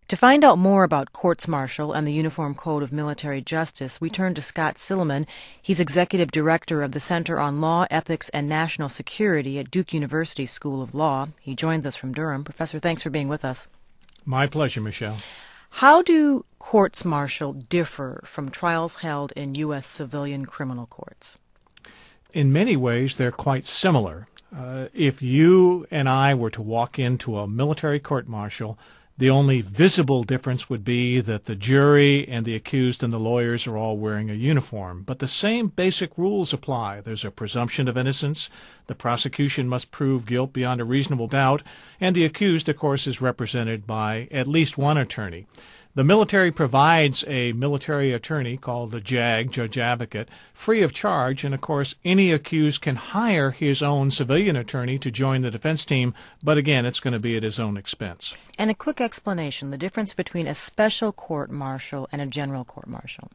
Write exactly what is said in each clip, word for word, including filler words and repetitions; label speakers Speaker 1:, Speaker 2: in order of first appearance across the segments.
Speaker 1: To find out more about courts-martial and the Uniform Code of Military Justice, we turn to Scott Silliman. He's executive director of the Center on Law, Ethics, and National Security at Duke University School of Law. He joins us from Durham. Professor, thanks for being with us.
Speaker 2: My pleasure, Michelle.
Speaker 1: How do courts-martial differ from trials held in U S civilian criminal courts?
Speaker 2: In many ways, they're quite similar. Uh, if you and I were to walk into a military court-martial, the only visible difference would be that the jury and the accused and the lawyers are all wearing a uniform. But the same basic rules apply. There's a presumption of innocence. The prosecution must prove guilt beyond a reasonable doubt. And the accused, of course, is represented by at least one attorney. The military provides a military attorney called the J A G, Judge Advocate, free of charge, and of course any accused can hire his own civilian attorney to join the defense team, but again, it's going to be at his own expense.
Speaker 1: And a quick explanation, the difference between a special court-martial and a general court-martial.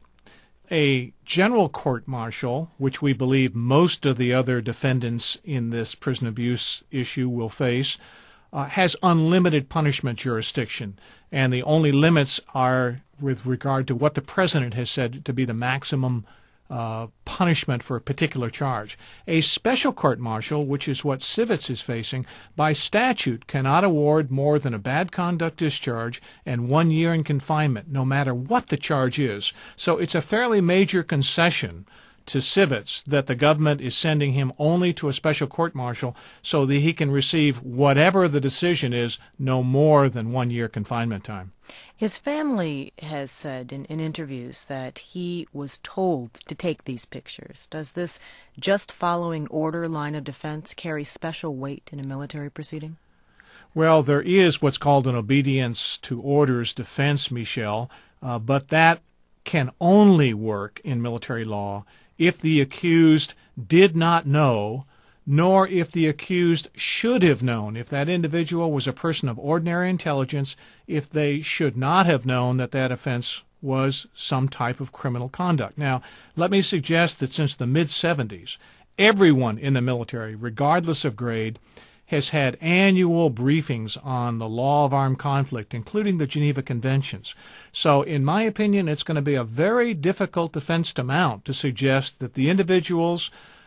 Speaker 2: A general court-martial, which we believe most of the other defendants in this prison abuse issue will face, Uh, has unlimited punishment jurisdiction, and the only limits are with regard to what the president has said to be the maximum uh, punishment for a particular charge. A special court-martial, which is what Civets is facing, by statute cannot award more than a bad conduct discharge and one year in confinement, no matter what the charge is. So it's a fairly major concession to Civets that the government is sending him only to a special court-martial so that he can receive whatever the decision is, no more than one year confinement time.
Speaker 1: His family has said in, in interviews that he was told to take these pictures. Does this just following order line of defense carry special weight in a military proceeding?
Speaker 2: Well, there is what's called an obedience to orders defense, Michelle, uh, but that can only work in military law if the accused did not know, nor if the accused should have known. If that individual was a person of ordinary intelligence, if they should not have known that that offense was some type of criminal conduct. Now, let me suggest that since the mid seventies, everyone in the military, regardless of grade, has had annual briefings on the law of armed conflict, including the Geneva Conventions. So, in my opinion, it's going to be a very difficult defense to mount to suggest that the individuals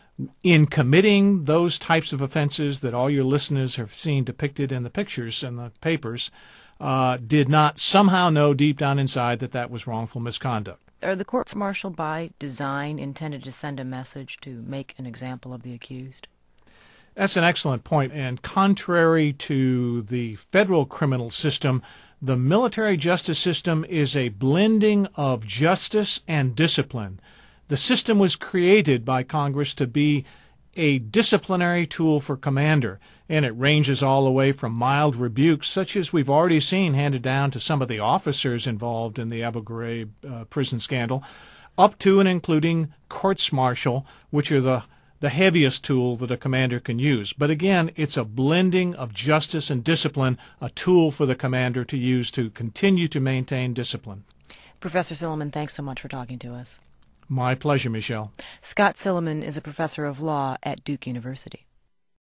Speaker 2: in committing those types of offenses that all your listeners have seen depicted in the pictures and the papers uh, did not somehow know deep down inside that that was wrongful misconduct.
Speaker 1: Are the courts-martial by design intended to send a message to make an example of the accused?
Speaker 2: That's an excellent point, and contrary to the federal criminal system, the military justice system is a blending of justice and discipline. The system was created by Congress to be a disciplinary tool for commander, and it ranges all the way from mild rebukes, such as we've already seen handed down to some of the officers involved in the Abu Ghraib uh, prison scandal, up to and including courts-martial, which are the the heaviest tool that a commander can use. But again, it's a blending of justice and discipline, a tool for the commander to use to continue to maintain discipline.
Speaker 1: Professor Silliman, thanks so much for talking to us.
Speaker 2: My pleasure, Michelle.
Speaker 1: Scott Silliman is a professor of law at Duke University.